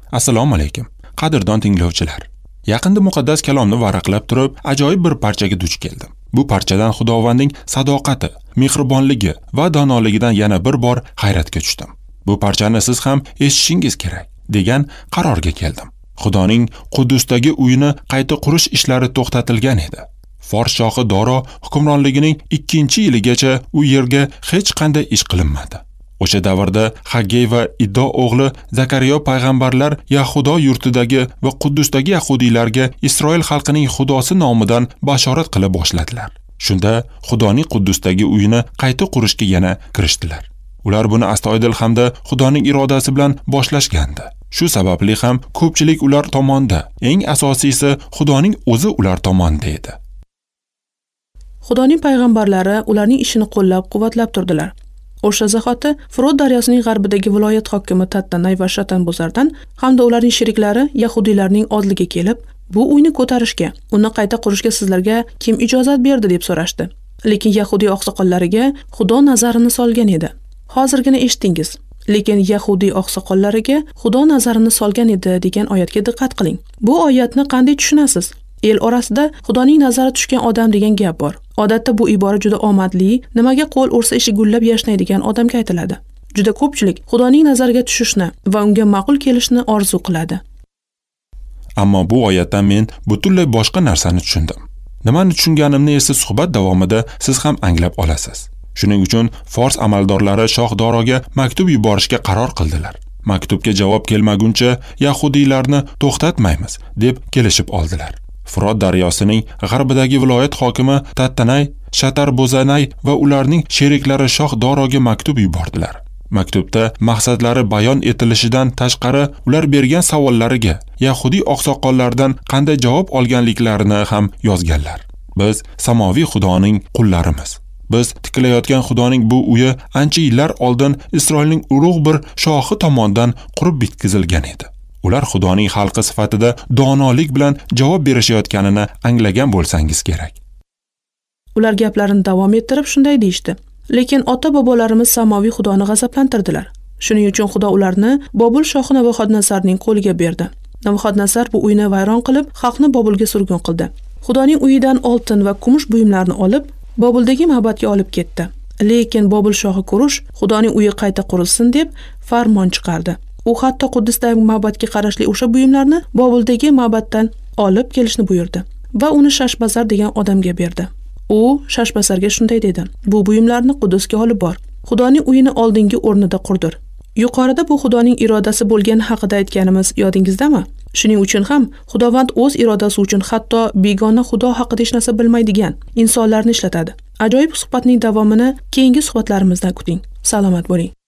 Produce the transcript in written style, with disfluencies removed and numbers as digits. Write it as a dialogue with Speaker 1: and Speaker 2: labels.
Speaker 1: Assalomu alaykum, qadrdon tinglovchilar. Yaqinda muqaddas kalomni varaqlab turib, ajoyib bir parchaga duch keldim. Bu parchadan Xudovandning sadoqati, mehribonligi va donoligidan yana bir bor hayratga tushdim. Bu parchani siz ham eshitishingiz kerak degan qarorga keldim. Xudoning Quddusdagi uyini qayta qurish ishlari to'xtatilgan edi. Fors shohi Doro hukmronligining 2-yiligacha u yerga hech qanday ish qilinmadi. O'sha davrda Haggey va Iddo o'g'li Zakariya payg'ambarlar Yahudo yurtidagi va Quddusdagi yahudiylarga Isroil xalqining Xudosi nomidan bashorat qila boshladilar. Shunda Xudoning Quddusdagi uyini qayta qurishga yana kirishdilar. Ular buni astoydil hamda Xudoning irodasi bilan boshlashgandi. Shu sababli ham ko'pchilik ular tomonda, eng asosiysi Xudoning o'zi ular tomonda edi.
Speaker 2: Xudoning payg'ambarlari ularning ishini qo'llab-quvvatlab turdilar. O'sha zahoti Frot daryosining g'arbidagi viloyat hokimi Tattanay va Shatanbozardan hamda ularning sheriklari yahudiylarning oldiga kelib, bu uyni ko'tarishga, uni qayta qurishga sizlarga kim ijozat berdi deb so'rashdi. Lekin yahudiy oqsoqollariga Xudo nazarini solgan edi. Hozirgina eshitdingiz. Lekin yahudiy oqsoqollariga Xudo nazarini solgan edi degan oyatga diqqat qiling. Bu oyatni qanday tushunasiz? El orasida Xudoning nazari tushgan odam degan gap bor. Odatda bu ibora juda omadli, nimaga qo'l ursa ishi gullab yashnaydigan odamga aytiladi. Juda ko'pchilik Xudoning nazariga tushishni va unga ma'qul kelishni orzu qiladi.
Speaker 1: Ammo bu oyatdan men butunlay boshqa narsani tushundim. Nimani tushunganimni esa suhbat davomida siz ham anglab olasiz. Shuning uchun Fors amaldorlari shoh Doroga maktub yuborishga qaror qildilar. Maktubga javob kelmaguncha yahudiylarni to'xtatmaymiz deb kelishib oldilar. Frot daryosining g'arbidagi viloyat hokimi Tattanay, Shatarbozanay va ularning sheriklari shoh Doroga maktub yubordilar. Maktubda maqsadlari bayon etilishidan tashqari ular bergan savollariga yahudiy oqsoqollardan qanday javob olganliklarini ham yozganlar. Biz samoviy Xudoning qullarimiz. Biz tiklayotgan Xudoning bu uyi ancha yillar oldin Isroilning ulug' bir shohi tomonidan qurib bitkizilgan edi. Ular Xudoning xalqi sifatida donolik bilan javob berishayotganini anglagan bo'lsangiz kerak.
Speaker 2: Ular gaplarini davom ettirib shunday deyishdi. Lekin ota-bobolarimiz samoviy Xudoni g'azablantirdilar. Shuning uchun Xudo ularni Bobul shohi Navoxodnasarning qo'liga berdi. Navoxodnasar bu uyni vayron qilib, xalqni Bobulga surgun qildi. Xudoning uyidan oltin va kumush buyumlarni olib, Bobuldagi ma'batga olib ketdi. Lekin Bobul shohi Kurush Xudoning uyi qayta qurilsin deb farmon chiqardi. U hatto Quddusdagi ma'batga qarashli o'sha buyumlarni Bobuldagi ma'batdan olib kelishni buyurdi va uni Shashbazar degan odamga berdi. U Shashbazarga shunday dedi: "Bu buyumlarni Quddusga olib bor. Xudoning uyini oldingi o'rnida qurdir." Yuqorida bu Xudoning irodasi bo'lgani haqida aytganimiz yodingizdami? Shuning uchun ham Xudovand o'z irodasi uchun hatto begona Xudo haqida hech narsa bilmaydigan insonlarni ishlatadi. Ajoyib suhbatning davomini keyingi suhbatlarimizda kuting. Salomat bo'ling.